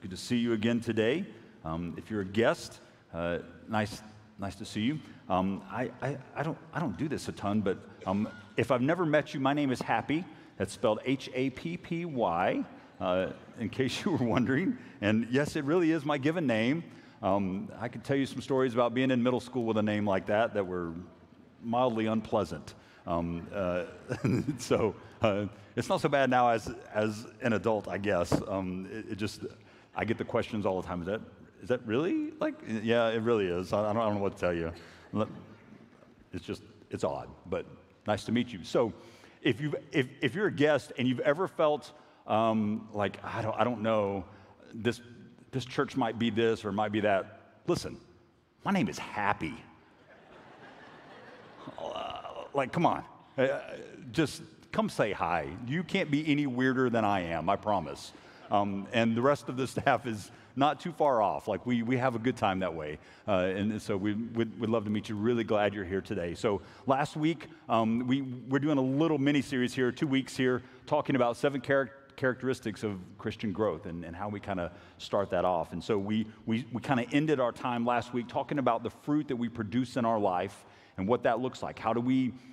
good to see you again today. If you're a guest, nice to see you. I don't do this a ton, but if I've never met you, my name is Happy. That's spelled Happy, in case you were wondering. And yes, it really is my given name. I could tell you some stories about being in middle school with a name like that were mildly unpleasant. So it's not so bad now as an adult, I guess. I get the questions all the time. Is that really like? Yeah, it really is. I don't know what to tell you. It's odd, but nice to meet you. So if you're a guest and you've ever felt like I don't know, this church might be this or it might be that, listen, my name is Happy. Like, come on, just come say hi. You can't be any weirder than I am, I promise. And the rest of the staff is not too far off. Like, we have a good time that way. And so we'd love to meet you. Really glad you're here today. So last week, we're doing a little mini-series here, 2 weeks here, talking about 7 characteristics of Christian growth and how we kind of start that off. And so we kind of ended our time last week talking about the fruit that we produce in our life and what that looks like. How do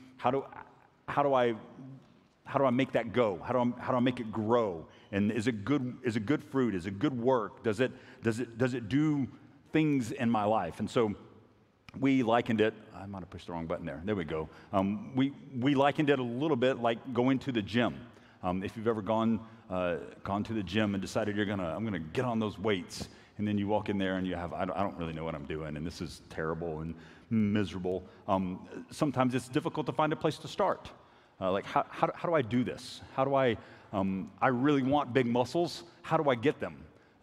I make that go? How do I make it grow? And is it good fruit? Is it good work? Does it do things in my life? And so we likened it. I might have pushed the wrong button there. There we go. We likened it a little bit like going to the gym. If you've ever gone to the gym and decided I'm gonna get on those weights, and then you walk in there and you have I don't really know what I'm doing, and this is terrible and miserable. Sometimes it's difficult to find a place to start. Like how do I do this? How do I really want big muscles? How do I get them?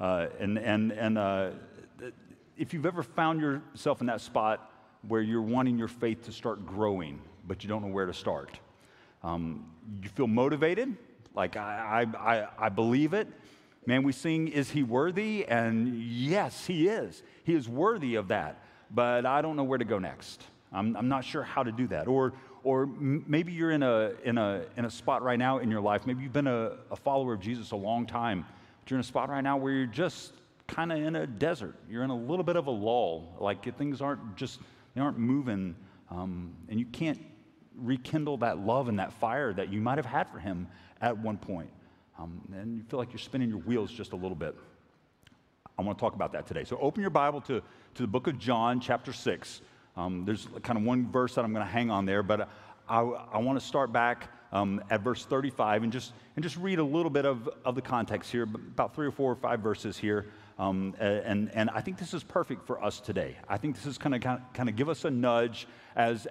If you've ever found yourself in that spot where you're wanting your faith to start growing, but you don't know where to start, you feel motivated, like I believe it. Man, we sing, "Is he worthy?" And yes, he is. He is worthy of that. But I don't know where to go next. I'm not sure how to do that. Or maybe you're in a spot right now in your life. Maybe you've been a follower of Jesus a long time, but you're in a spot right now where you're just kind of in a desert. You're in a little bit of a lull. Like things aren't moving, and you can't rekindle that love and that fire that you might have had for him at one point. And you feel like you're spinning your wheels just a little bit. I want to talk about that today. So open your Bible to the book of John, chapter 6. There's kind of one verse that I'm going to hang on there, but I want to start back at verse 35 and just read a little bit of the context here, about 3 or 4 or 5 verses here. And I think this is perfect for us today. I think this is kind of give us a nudge as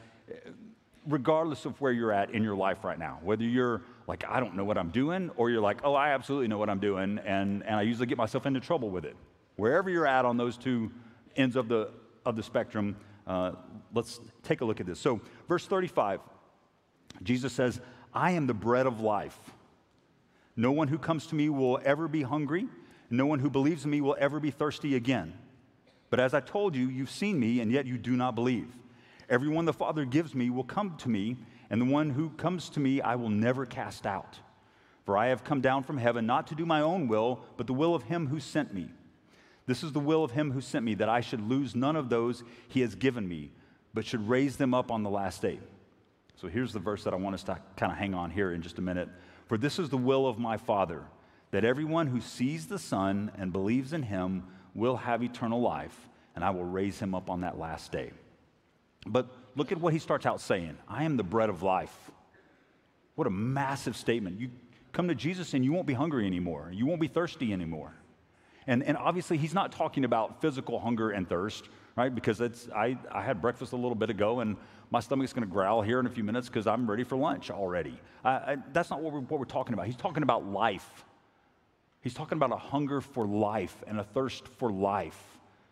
regardless of where you're at in your life right now, whether you're like, I don't know what I'm doing, or you're like, oh, I absolutely know what I'm doing, and I usually get myself into trouble with it. Wherever you're at on those two ends of the spectrum, let's take a look at this. So verse 35, Jesus says, "I am the bread of life. No one who comes to me will ever be hungry. No one who believes in me will ever be thirsty again. But as I told you, you've seen me, and yet you do not believe. Everyone the Father gives me will come to me, and the one who comes to me I will never cast out. For I have come down from heaven not to do my own will, but the will of him who sent me. This is the will of him who sent me, that I should lose none of those he has given me, but should raise them up on the last day." So here's the verse that I want us to kind of hang on here in just a minute. "For this is the will of my Father, that everyone who sees the Son and believes in him will have eternal life, and I will raise him up on that last day." But look at what he starts out saying. I am the bread of life. What a massive statement. You come to Jesus and you won't be hungry anymore. You won't be thirsty anymore. And obviously he's not talking about physical hunger and thirst, right? Because I had breakfast a little bit ago and my stomach's going to growl here in a few minutes because I'm ready for lunch already. That's not what we're talking about. He's talking about life. He's talking about a hunger for life and a thirst for life.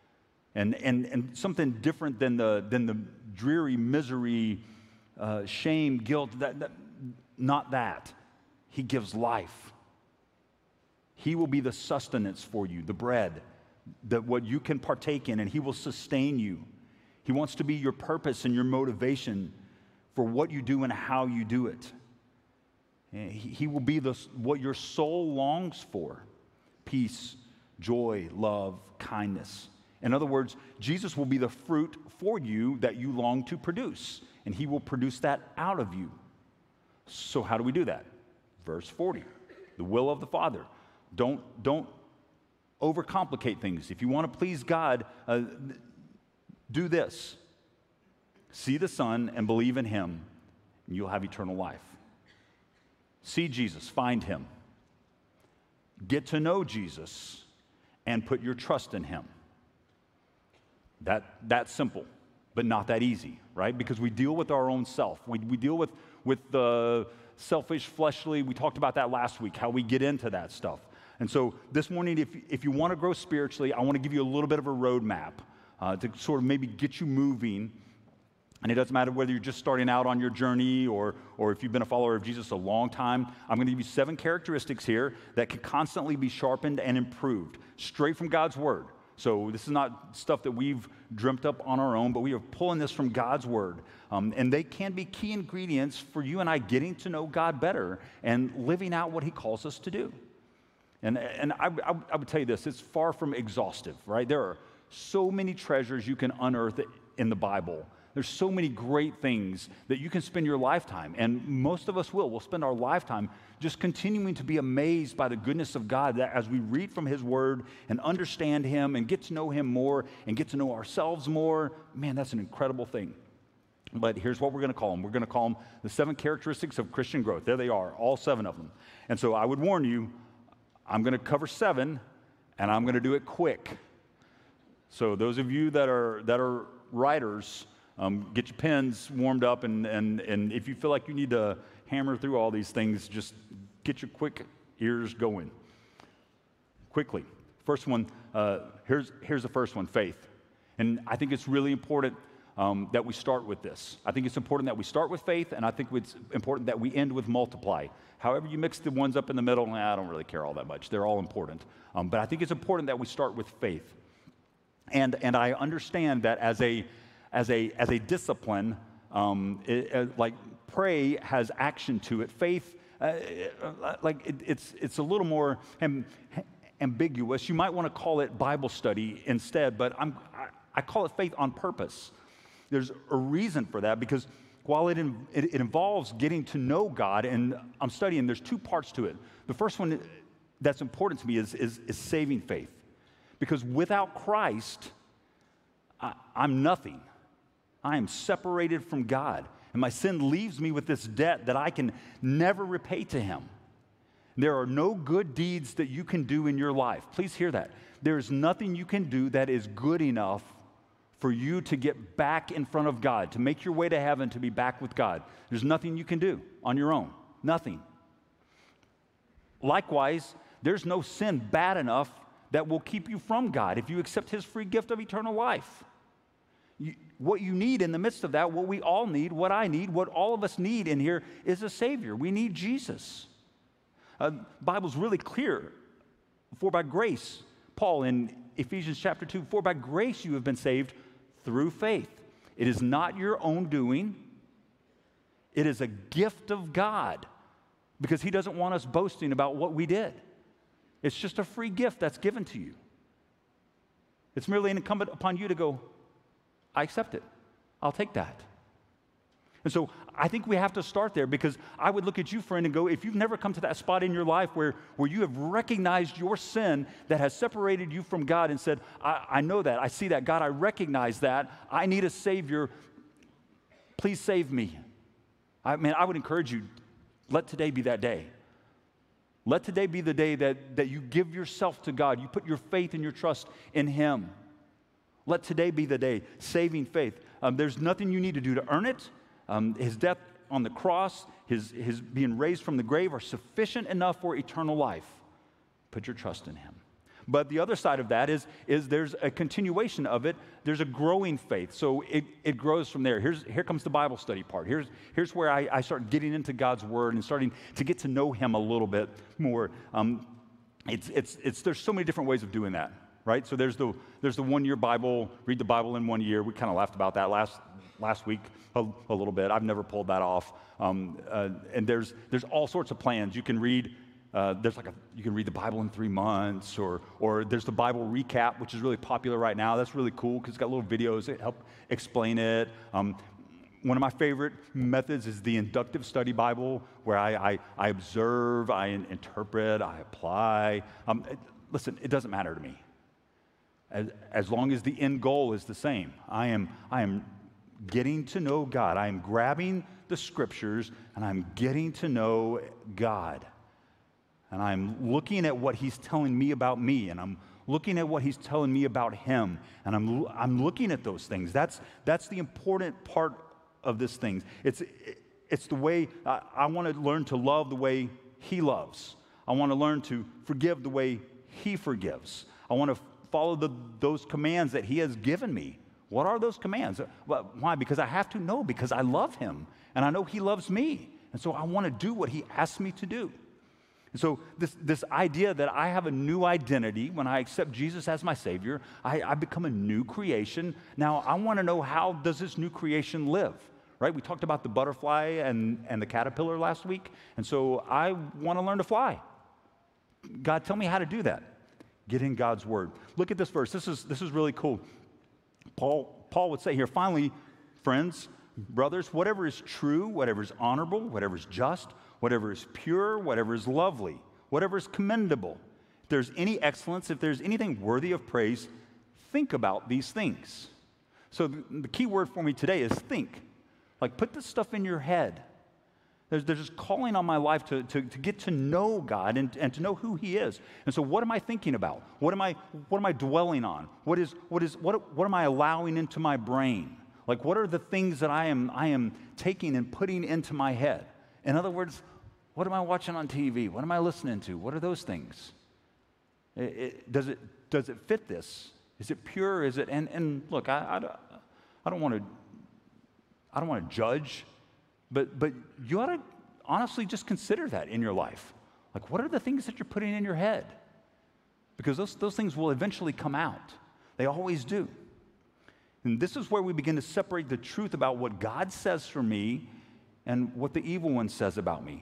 And something different than the dreary misery, shame, guilt, not that. He gives life. He will be the sustenance for you, the bread, what you can partake in, and he will sustain you. He wants to be your purpose and your motivation for what you do and how you do it. He will be what your soul longs for: peace, joy, love, kindness. In other words, Jesus will be the fruit for you that you long to produce, and he will produce that out of you. So how do we do that? Verse 40, the will of the Father. Don't overcomplicate things. If you want to please God, do this. See the Son and believe in him, and you'll have eternal life. See Jesus, find him. Get to know Jesus, and put your trust in him. That's simple, but not that easy, right? Because we deal with our own self. We deal with the selfish, fleshly. We talked about that last week, how we get into that stuff. And so this morning, if you want to grow spiritually, I want to give you a little bit of a roadmap to sort of maybe get you moving. And it doesn't matter whether you're just starting out on your journey or if you've been a follower of Jesus a long time. I'm going to give you 7 characteristics here that can constantly be sharpened and improved, straight from God's Word. So this is not stuff that we've dreamt up on our own, but we are pulling this from God's Word. And they can be key ingredients for you and I getting to know God better and living out what he calls us to do. And I would tell you this, it's far from exhaustive, right? There are so many treasures you can unearth in the Bible. There's so many great things that you can spend your lifetime, and most of us will. We'll spend our lifetime just continuing to be amazed by the goodness of God that as we read from his word and understand him and get to know him more and get to know ourselves more. Man, that's an incredible thing. But here's what we're going to call them. We're going to call them the 7 characteristics of Christian growth. There they are, all 7 of them. And so I would warn you, I'm going to cover 7, and I'm going to do it quick. So those of you that are writers, get your pens warmed up, and if you feel like you need to hammer through all these things, just get your quick ears going. Quickly. First one, here's the first one, faith. And I think it's really important that we start with this. I think it's important that we start with faith, and I think it's important that we end with multiply. However you mix the ones up in the middle, I don't really care all that much. They're all important. But I think it's important that we start with faith. And I understand that as a discipline, like pray has action to it. Faith, it's a little more ambiguous. You might want to call it Bible study instead, but I call it faith on purpose. There's a reason for that, because while it involves getting to know God, and I'm studying, there's 2 parts to it. The first one that's important to me is saving faith, because without Christ, I'm nothing. I am separated from God, and my sin leaves me with this debt that I can never repay to him. There are no good deeds that you can do in your life. Please hear that. There is nothing you can do that is good enough for you to get back in front of God, to make your way to heaven, to be back with God. There's nothing you can do on your own. Nothing. Likewise, there's no sin bad enough that will keep you from God if you accept his free gift of eternal life. What you need in the midst of that, what we all need, what I need, what all of us need in here is a Savior. We need Jesus. The Bible's really clear. For by grace, Paul in Ephesians chapter 2, for by grace you have been saved through faith. It is not your own doing. It is a gift of God, because he doesn't want us boasting about what we did. It's just a free gift that's given to you. It's merely incumbent upon you to go, I accept it. I'll take that. And so I think we have to start there, because I would look at you, friend, and go, if you've never come to that spot in your life where you have recognized your sin that has separated you from God and said, I know that, I see that, God, I recognize that, I need a Savior, please save me. I would encourage you, let today be that day. Let today be the day that you give yourself to God, you put your faith and your trust in him. Let today be the day, saving faith. There's nothing you need to do to earn it. His death on the cross, his being raised from the grave are sufficient enough for eternal life. Put your trust in him. But the other side of that is there's a continuation of it. There's a growing faith. So it grows from there. Here comes the Bible study part. Here's where I start getting into God's word and starting to get to know him a little bit more. There's so many different ways of doing that. Right? So there's the 1-year Bible, read the Bible in 1 year. We kind of laughed about that last week a little bit. I've never pulled that off. And there's all sorts of plans. You can read there's you can read the Bible in 3 months, or there's the Bible recap, which is really popular right now. That's really cool because it's got little videos that help explain it. One of my favorite methods is the inductive study Bible, where I observe, I interpret, I apply. Listen, it doesn't matter to me. As long as the end goal is the same. I am getting to know God. I am grabbing the scriptures and I'm getting to know God. And I'm looking at what he's telling me about me, and I'm looking at what he's telling me about him, and I'm looking at those things. That's the important part of this thing. It's the way I want to learn to love the way he loves. I want to learn to forgive the way he forgives. I want to follow those commands that he has given me. What are those commands? Well, why? Because I have to know, because I love him, and I know he loves me. And so I want to do what he asks me to do. And so this idea that I have a new identity when I accept Jesus as my Savior, I become a new creation. Now, I want to know, how does this new creation live? Right? We talked about the butterfly and the caterpillar last week, and so I want to learn to fly. God, tell me how to do that. Get in God's Word. Look at this verse. This is really cool. Paul would say here, finally, friends, brothers, whatever is true, whatever is honorable, whatever is just, whatever is pure, whatever is lovely, whatever is commendable, if there's any excellence, if there's anything worthy of praise, think about these things. So the key word for me today is think. Like, put this stuff in your head. There's this calling on my life to get to know God and to know who he is. And so what am I thinking about? What am I dwelling on? What am I allowing into my brain? Like, what are the things that I am taking and putting into my head? In other words, what am I watching on TV? What am I listening to? What are those things? Does it fit this? Is it pure? Is it? And look, I don't want to judge, but you ought to honestly just consider that in your life. Like, what are the things that you're putting in your head? Because those things will eventually come out. They always do. And this is where we begin to separate the truth about what God says for me and what the evil one says about me.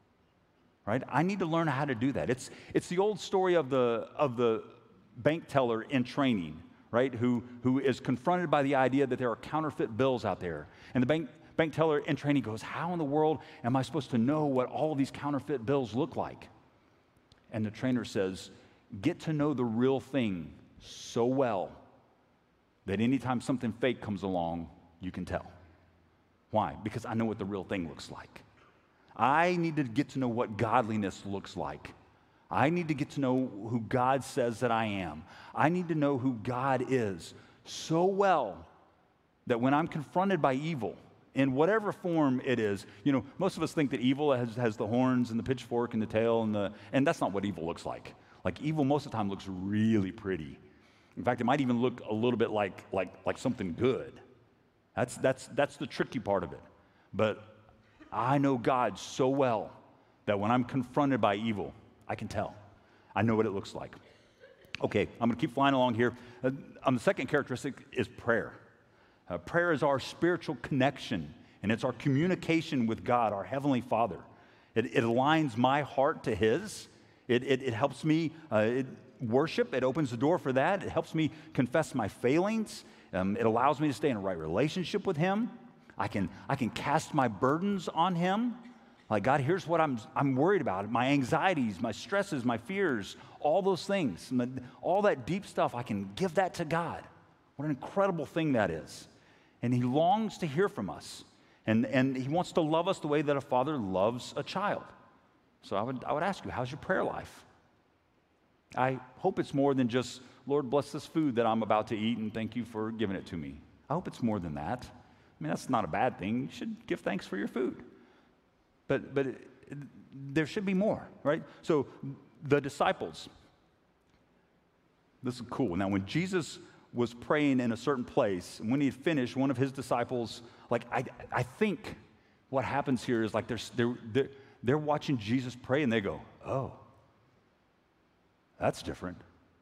Right? I need to learn how to do that. It's the old story of the bank teller in training, right? Who is confronted by the idea that there are counterfeit bills out there. And the bank teller in training goes, how in the world am I supposed to know what all of these counterfeit bills look like? And the trainer says, get to know the real thing so well that anytime something fake comes along, you can tell. Why? Because I know what the real thing looks like. I need to get to know what godliness looks like. I need to get to know who God says that I am. I need to know who God is so well that when I'm confronted by evil, in whatever form it is, most of us think that evil has the horns and the pitchfork and the tail and that's not what evil looks like. Like, evil most of the time looks really pretty. In fact, it might even look a little bit like something good. That's the tricky part of it. But I know God so well that when I'm confronted by evil, I can tell. I know what it looks like. Okay, I'm going to keep flying along here. The second characteristic is prayer. Prayer is our spiritual connection, and it's our communication with God, our Heavenly Father. It aligns my heart to His. It helps me worship. It opens the door for that. It helps me confess my failings. It allows me to stay in a right relationship with Him. I can cast my burdens on Him. Like, God, here's what I'm worried about. My anxieties, my stresses, my fears, all those things. All that deep stuff, I can give that to God. What an incredible thing that is. And He longs to hear from us. And He wants to love us the way that a father loves a child. So I would ask you, how's your prayer life? I hope it's more than just, Lord, bless this food that I'm about to eat and thank you for giving it to me. I hope it's more than that. I mean, that's not a bad thing. You should give thanks for your food. But there should be more, right? So the disciples, this is cool. Now, when Jesus was praying in a certain place, and when he had finished, one of his disciples, like, I think what happens here is like they're watching Jesus pray and they go, oh, that's different.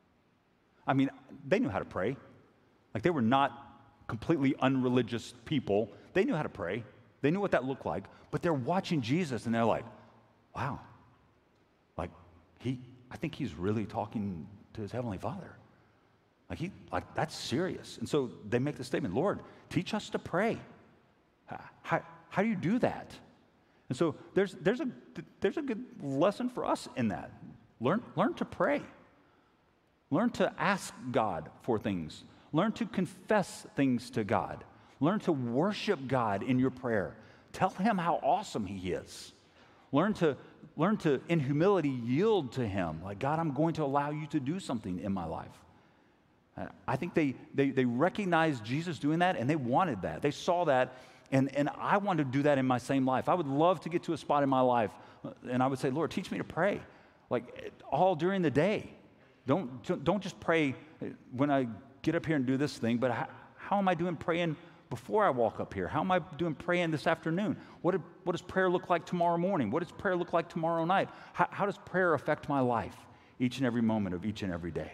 I mean, they knew how to pray. Like, they were not completely unreligious people. They knew how to pray. They knew what that looked like. But they're watching Jesus and they're like, wow, like, I think he's really talking to his Heavenly Father. That's serious. And so they make the statement, Lord, teach us to pray. How do you do that? And so there's a good lesson for us in that. Learn to pray. Learn to ask God for things. Learn to confess things to God. Learn to worship God in your prayer. Tell him how awesome he is. Learn to, in humility, yield to him. Like, God, I'm going to allow you to do something in my life. I think they recognized Jesus doing that, and they wanted that. They saw that, and I wanted to do that in my same life. I would love to get to a spot in my life, and I would say, Lord, teach me to pray, like all during the day. Don't just pray when I get up here and do this thing, but how am I doing praying before I walk up here? How am I doing praying this afternoon? What does prayer look like tomorrow morning? What does prayer look like tomorrow night? How does prayer affect my life each and every moment of each and every day?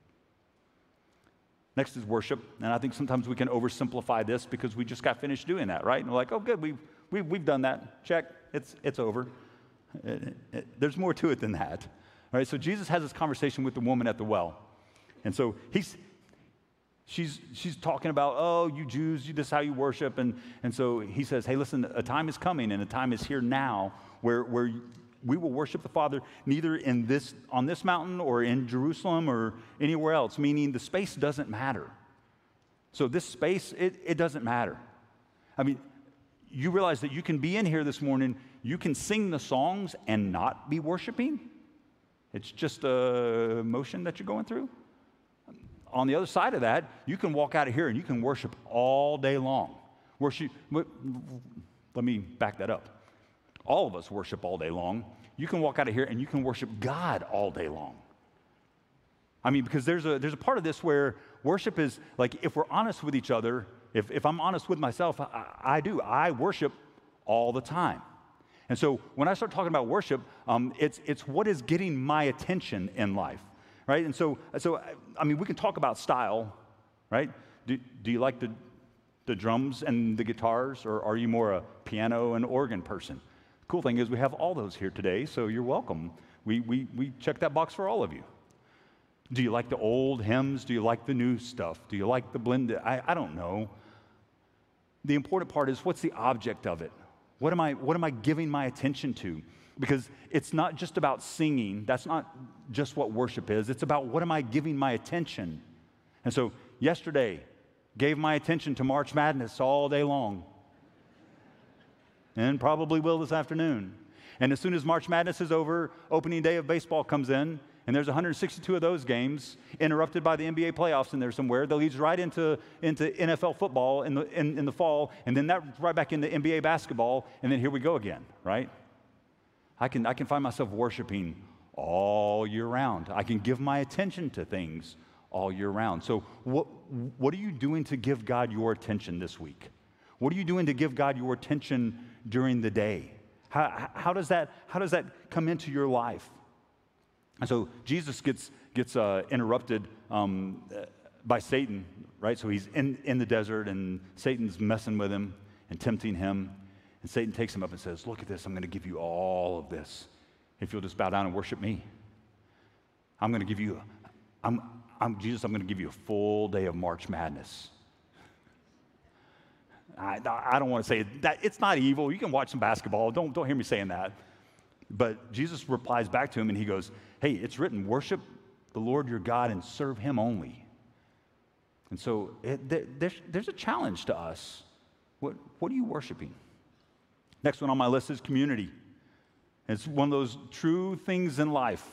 Next is worship, and I think sometimes we can oversimplify this because we just got finished doing that, right? And we're like, oh, good, we've done that. Check, it's over. There's more to it than that. All right, so Jesus has this conversation with the woman at the well, and so she's talking about, oh, you Jews, this is how you worship, and so he says, hey, listen, a time is coming, and a time is here now where we will worship the Father neither on this mountain or in Jerusalem or anywhere else, meaning the space doesn't matter. So this space, it doesn't matter. I mean, you realize that you can be in here this morning, you can sing the songs and not be worshiping? It's just a motion that you're going through. On the other side of that, you can walk out of here and you can worship all day long. Let me back that up. All of us worship all day long. You can walk out of here and you can worship God all day long. I mean, because there's a part of this where worship is like, if we're honest with each other, if I'm honest with myself, I worship all the time. And so when I start talking about worship, it's what is getting my attention in life, right? And so I mean, we can talk about style, right? Do you like the drums and the guitars, or are you more a piano and organ person? Cool thing is we have all those here today, so you're welcome. We check that box for all of you. Do you like the old hymns? Do you like the new stuff? Do you like the blended? I don't know. The important part is, what's the object of it? What am I giving my attention to? Because it's not just about singing. That's not just what worship is. It's about, what am I giving my attention? And so yesterday, gave my attention to March Madness all day long. And probably will this afternoon. And as soon as March Madness is over, opening day of baseball comes in, and there's 162 of those games, interrupted by the NBA playoffs in there somewhere. That leads right into NFL football in the fall, and then that right back into NBA basketball, and then here we go again, right? I can find myself worshiping all year round. I can give my attention to things all year round. So what are you doing to give God your attention this week? What are you doing to give God your attention during the day? How does that come into your life? And so Jesus gets interrupted by Satan, right? So he's in the desert, and Satan's messing with him and tempting him. And Satan takes him up and says, look at this, I'm going to give you all of this if you'll just bow down and worship me. I'm going to give you, Jesus, I'm going to give you a full day of March Madness. I don't want to say that. It's not evil. You can watch some basketball. Don't hear me saying that. But Jesus replies back to him, and he goes, hey, it's written, worship the Lord your God and serve him only. And so there's a challenge to us. What are you worshiping? Next one on my list is community. It's one of those true things in life.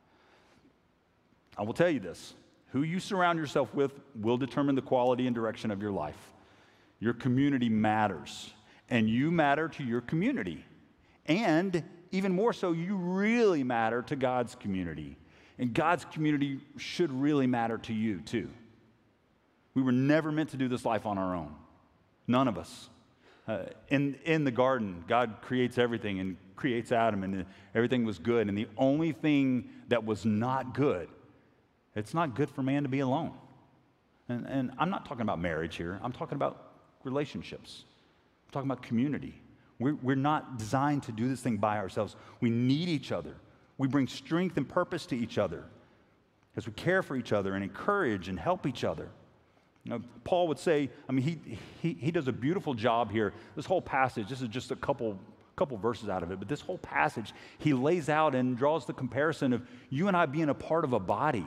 I will tell you this. Who you surround yourself with will determine the quality and direction of your life. Your community matters, and you matter to your community. And even more so, you really matter to God's community. And God's community should really matter to you, too. We were never meant to do this life on our own. None of us. In the garden, God creates everything and creates Adam, and everything was good. And the only thing that was not good, it's not good for man to be alone. And I'm not talking about marriage here. I'm talking about relationships. I'm talking about community. We're not designed to do this thing by ourselves. We need each other. We bring strength and purpose to each other as we care for each other and encourage and help each other. Paul would say, he does a beautiful job here. This whole passage, this is just a couple verses out of it, but this whole passage, he lays out and draws the comparison of you and I being a part of a body.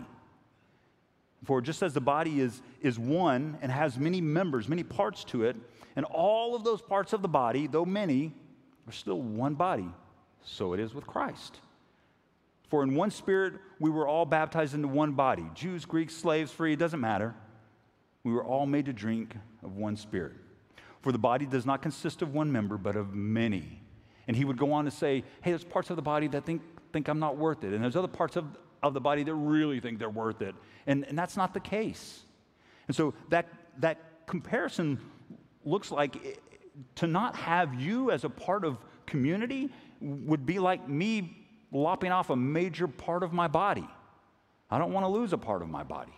For just as the body is one and has many members, many parts to it, and all of those parts of the body, though many, are still one body, so it is with Christ. For in one Spirit we were all baptized into one body, Jews, Greeks, slaves, free, it doesn't matter. We were all made to drink of one Spirit. For the body does not consist of one member, but of many. And he would go on to say, hey, there's parts of the body that think I'm not worth it. And there's other parts of the body that really think they're worth it. And that's not the case. And so that comparison looks like to not have you as a part of community would be like me lopping off a major part of my body. I don't want to lose a part of my body.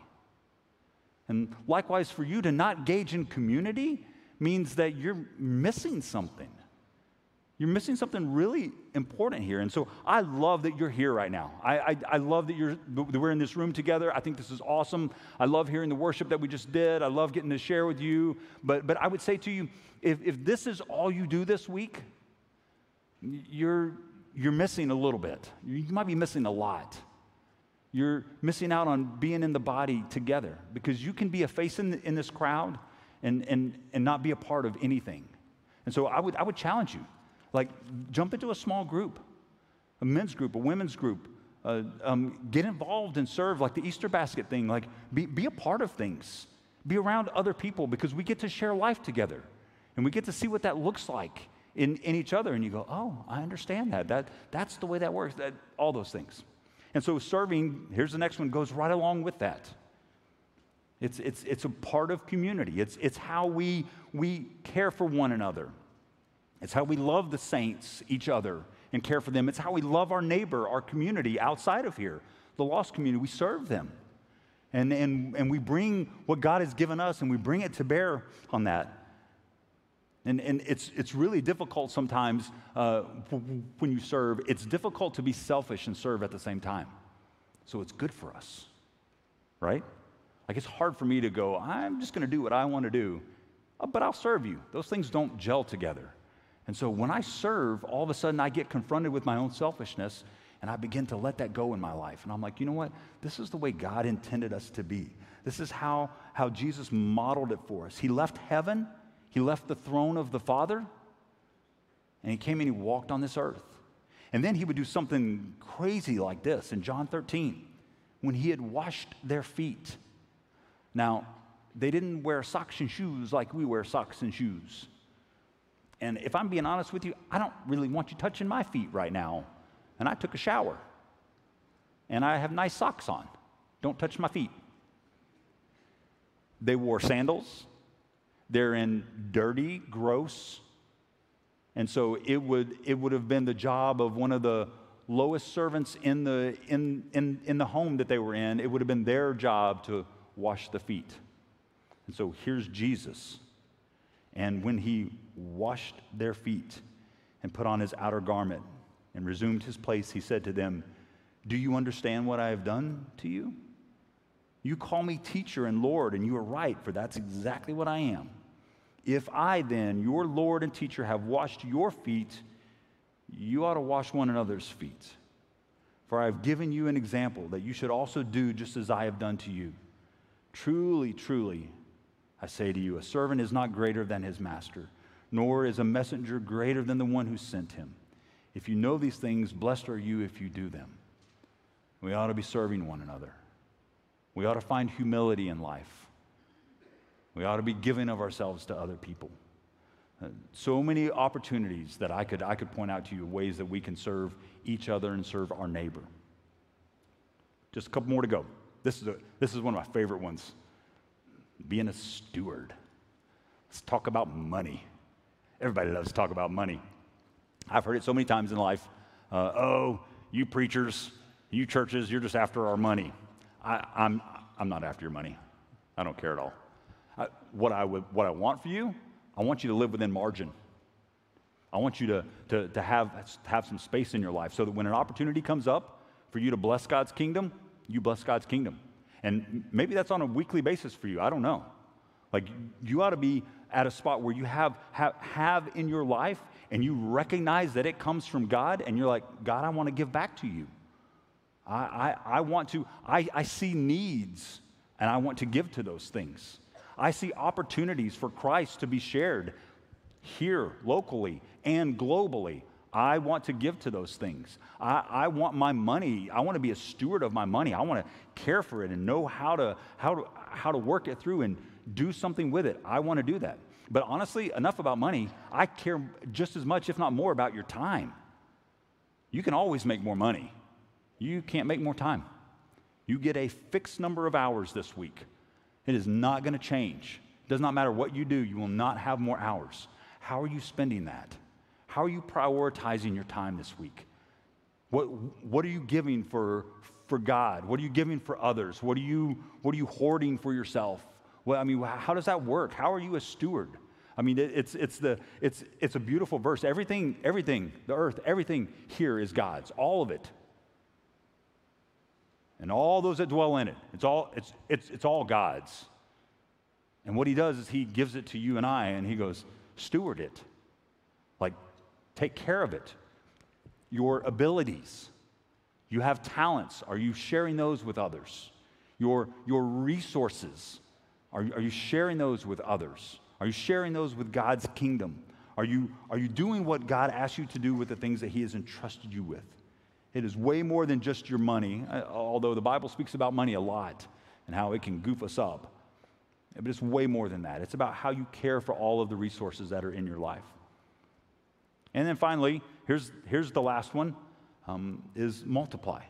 And likewise, for you to not engage in community means that you're missing something. You're missing something really important here. And so I love that you're here right now. I love that we're in this room together. I think this is awesome. I love hearing the worship that we just did. I love getting to share with you. But I would say to you, if this is all you do this week, you're missing a little bit. You might be missing a lot. You're missing out on being in the body together, because you can be a face in this crowd and not be a part of anything. And so I would challenge you, like, jump into a small group, a men's group, a women's group. Get involved and serve, like the Easter basket thing. Like, be a part of things. Be around other people, because we get to share life together, and we get to see what that looks like in each other. And you go, oh, I understand that. That's the way that works. All those things. And so serving, here's the next one, goes right along with that. It's a part of community. It's how we care for one another. It's how we love the saints, each other, and care for them. It's how we love our neighbor, our community outside of here, the lost community. We serve them. And we bring what God has given us, and we bring it to bear on that. And it's really difficult sometimes when you serve. It's difficult to be selfish and serve at the same time. So it's good for us, right? Like, it's hard for me to go, I'm just going to do what I want to do, but I'll serve you. Those things don't gel together. And so when I serve, all of a sudden I get confronted with my own selfishness, and I begin to let that go in my life. And I'm like, you know what? This is the way God intended us to be. This is how Jesus modeled it for us. He left heaven. He left the throne of the Father, and he came and he walked on this earth. And then he would do something crazy like this in John 13, when he had washed their feet. Now, they didn't wear socks and shoes like we wear socks and shoes. And if I'm being honest with you, I don't really want you touching my feet right now. And I took a shower, and I have nice socks on. Don't touch my feet. They wore sandals. They're in dirty, gross, and so it would have been the job of one of the lowest servants in the home that they were in. It would have been their job to wash the feet. And so here's Jesus, and when he washed their feet and put on his outer garment and resumed his place, he said to them, "Do you understand what I have done to you? You call me teacher and Lord, and you are right, for that's exactly what I am. If I then, your Lord and teacher, have washed your feet, you ought to wash one another's feet. For I have given you an example that you should also do just as I have done to you. Truly, truly, I say to you, a servant is not greater than his master, nor is a messenger greater than the one who sent him. If you know these things, blessed are you if you do them." We ought to be serving one another. We ought to find humility in life. We ought to be giving of ourselves to other people. So many opportunities that I could point out to you, ways that we can serve each other and serve our neighbor. Just a couple more to go. This is one of my favorite ones. Being a steward. Let's talk about money. Everybody loves to talk about money. I've heard it so many times in life. Oh, you preachers, you churches, you're just after our money. I'm not after your money. I don't care at all. What I want for you, I want you to live within margin. I want you to have some space in your life so that when an opportunity comes up for you to bless God's kingdom, you bless God's kingdom. And maybe that's on a weekly basis for you. I don't know. Like, you ought to be at a spot where you have in your life and you recognize that it comes from God, and you're like, God, I want to give back to you. I see needs, and I want to give to those things. I see opportunities for Christ to be shared here, locally, and globally. I want to give to those things. I want my money. I want to be a steward of my money. I want to care for it and know how to work it through and do something with it. I want to do that. But honestly, enough about money. I care just as much, if not more, about your time. You can always make more money. You can't make more time. You get a fixed number of hours this week. It is not going to change. It does not matter what you do. You will not have more hours. How are you spending that? How are you prioritizing your time this week? What are you giving for God? What are you giving for others? What are you hoarding for yourself? Well, I mean, how does that work? How are you a steward? I mean, it's a beautiful verse. Everything, the earth, everything here is God's. All of it. And all those that dwell in it. It's all God's. And what he does is he gives it to you and I, and he goes, steward it. Like, take care of it. Your abilities. You have talents. Are you sharing those with others? Your resources. Are you sharing those with others? Are you sharing those with God's kingdom? Are you doing what God asks you to do with the things that he has entrusted you with? It is way more than just your money, although the Bible speaks about money a lot and how it can goof us up. But it's way more than that. It's about how you care for all of the resources that are in your life. And then finally, here's the last one, is multiply.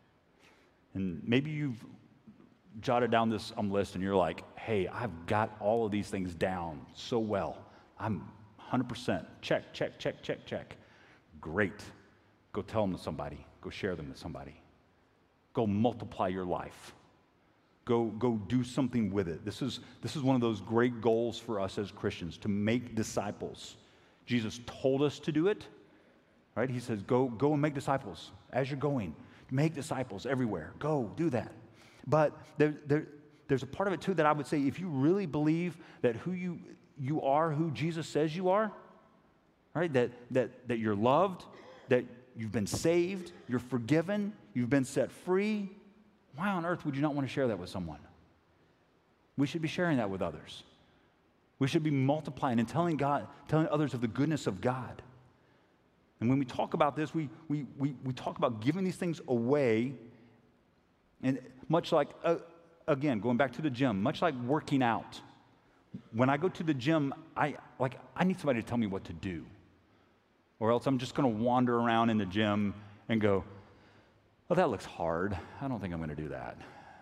And maybe you've jotted down this list and you're like, hey, I've got all of these things down so well. I'm 100%. Check, check, check, check, check. Great. Go tell them to somebody. Go share them with somebody. Go multiply your life. Go do something with it. This is one of those great goals for us as Christians, to make disciples. Jesus told us to do it, right? He says, go and make disciples as you're going. Make disciples everywhere. Go do that. But there's a part of it too that I would say, if you really believe that who you are, who Jesus says you are, right? That you're loved, that you've been saved, you're forgiven, you've been set free. Why on earth would you not want to share that with someone? We should be sharing that with others. We should be multiplying and telling others of the goodness of God. And when we talk about this, we talk about giving these things away. And much like, again, going back to the gym, much like working out. When I go to the gym, I need somebody to tell me what to do. Or else I'm just going to wander around in the gym and go, well, that looks hard. I don't think I'm going to do that.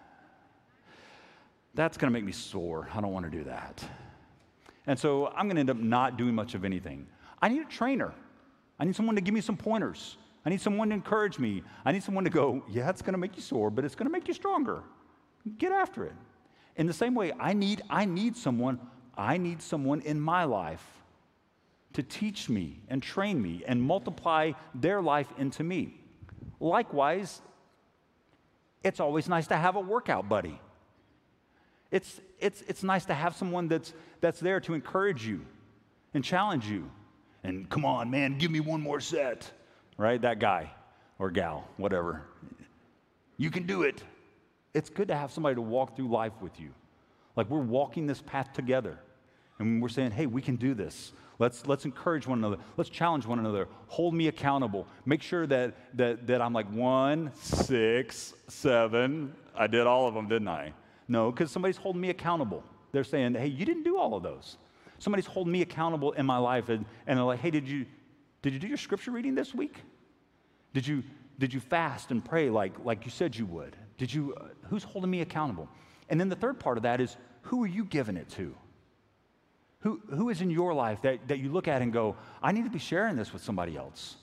That's going to make me sore. I don't want to do that. And so I'm going to end up not doing much of anything. I need a trainer. I need someone to give me some pointers. I need someone to encourage me. I need someone to go, yeah, it's going to make you sore, but it's going to make you stronger. Get after it. In the same way, I need someone in my life to teach me and train me and multiply their life into me. Likewise, it's always nice to have a workout buddy. It's nice to have someone that's there to encourage you and challenge you. And come on, man, give me one more set. Right? That guy or gal, whatever. You can do it. It's good to have somebody to walk through life with you. Like, we're walking this path together. And we're saying, hey, we can do this. Let's encourage one another. Let's challenge one another. Hold me accountable. Make sure that I'm like 1, 6, 7. I did all of them, didn't I? No, because somebody's holding me accountable. They're saying, hey, you didn't do all of those. Somebody's holding me accountable in my life, and they're like, hey, did you do your scripture reading this week? Did you fast and pray like you said you would? Who's holding me accountable? And then the third part of that is, who are you giving it to? Who is in your life that you look at and go, I need to be sharing this with somebody else?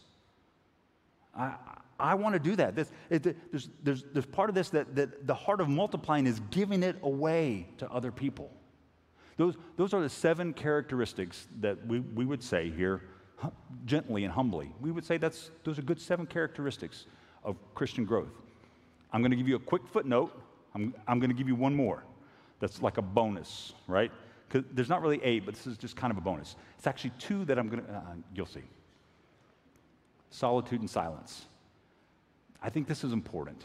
I want to do that. There's part of this that the heart of multiplying is giving it away to other people. Those are the 7 characteristics that we would say here, gently and humbly. We would say those are good 7 characteristics of Christian growth. I'm going to give you a quick footnote. I'm going to give you one more. That's like a bonus, right? Because there's not really 8, but this is just kind of a bonus. It's actually 2 that I'm going to, you'll see. Solitude and silence. I think this is important.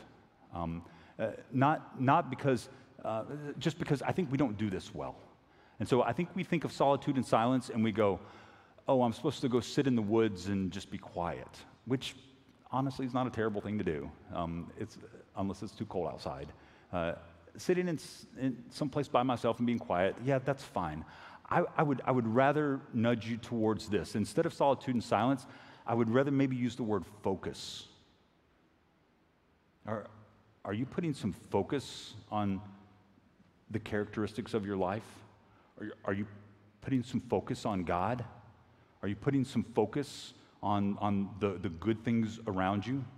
Not because, just because I think we don't do this well. And so I think we think of solitude and silence and we go, oh, I'm supposed to go sit in the woods and just be quiet, which honestly is not a terrible thing to do, unless it's too cold outside. Sitting in some place by myself and being quiet, yeah, that's fine. I would rather nudge you towards this. Instead of solitude and silence, I would rather maybe use the word focus. Are you putting some focus on the characteristics of your life? Are you putting some focus on God? Are you putting some focus on the good things around you?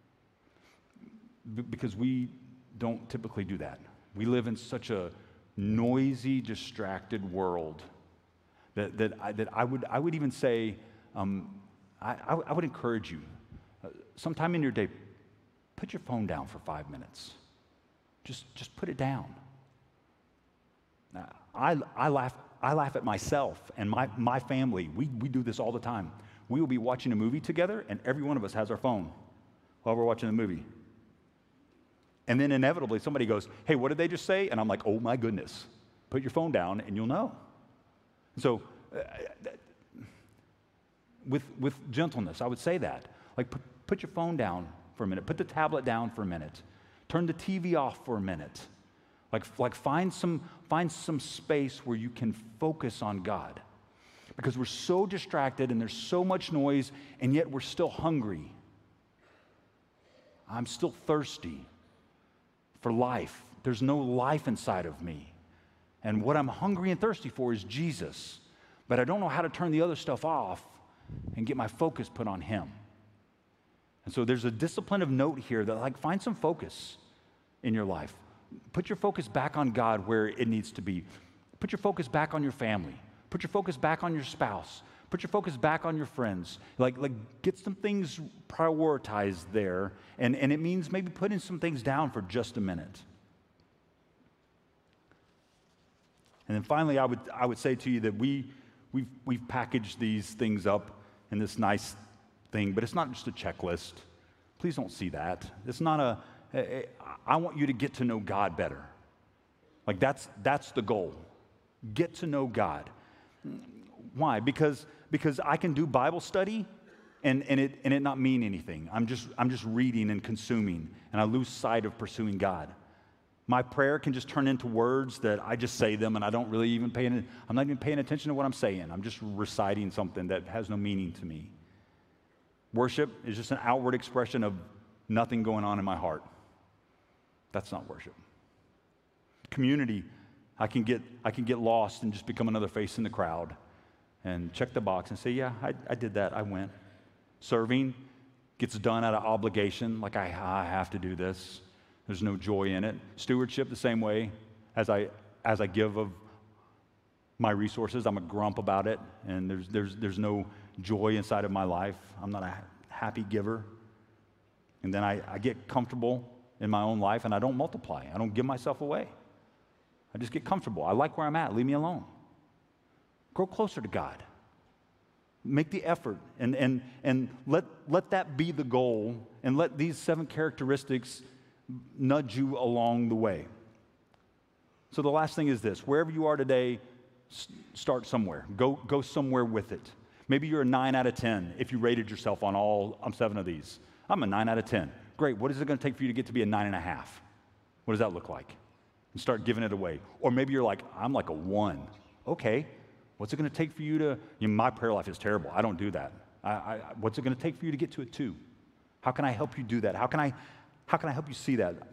Because we don't typically do that. We live in such a noisy, distracted world that I would even say, I would encourage you, sometime in your day, put your phone down for 5 minutes. Just put it down. I laugh at myself and my family. We do this all the time. We will be watching a movie together, and every one of us has our phone while we're watching the movie. And then inevitably somebody goes, hey, what did they just say? And I'm like, oh my goodness. Put your phone down and you'll know. So with gentleness, I would say that. Like put your phone down for a minute. Put the tablet down for a minute. Turn the TV off for a minute. Like find some space where you can focus on God. Because we're so distracted and there's so much noise, and yet we're still hungry. I'm still thirsty for life. There's no life inside of me. And what I'm hungry and thirsty for is Jesus. But I don't know how to turn the other stuff off and get my focus put on Him. And so there's a discipline of note here that find some focus in your life. Put your focus back on God where it needs to be. Put your focus back on your family. Put your focus back on your spouse. Put your focus back on your friends. Like get some things prioritized there. And it means maybe putting some things down for just a minute. And then finally, I would say to you that we've packaged these things up in this nice thing, but it's not just a checklist. Please don't see that. It's not I want you to get to know God better. Like that's the goal. Get to know God. Why? Because I can do Bible study and it not mean anything. I'm just reading and consuming, and I lose sight of pursuing God. My prayer can just turn into words that I just say them, and I don't really even I'm not even paying attention to what I'm saying. I'm just reciting something that has no meaning to me. Worship is just an outward expression of nothing going on in my heart. That's not worship. Community, I can get lost and just become another face in the crowd and check the box and say, yeah, I did that, I went. Serving gets done out of obligation, like I have to do this. There's no joy in it. Stewardship, the same way. As I give of my resources, I'm a grump about it, and there's no joy inside of my life. I'm not a happy giver. And then I get comfortable in my own life, and I don't multiply. I don't give myself away. I just get comfortable. I like where I'm at. Leave me alone. Grow closer to God. Make the effort, and let that be the goal, and let these 7 characteristics nudge you along the way. So the last thing is this: wherever you are today, start somewhere. Go somewhere with it. Maybe you're a 9 out of 10 if you rated yourself on all 7 of these. I'm a 9 out of 10. Great. What is it going to take for you to get to be a 9.5? What does that look like? And start giving it away. Or maybe you're like, I'm like a 1. Okay. What's it going to take for you to, my prayer life is terrible. I don't do that. What's it going to take for you to get to a 2? How can I help you do that? How can I help you see that?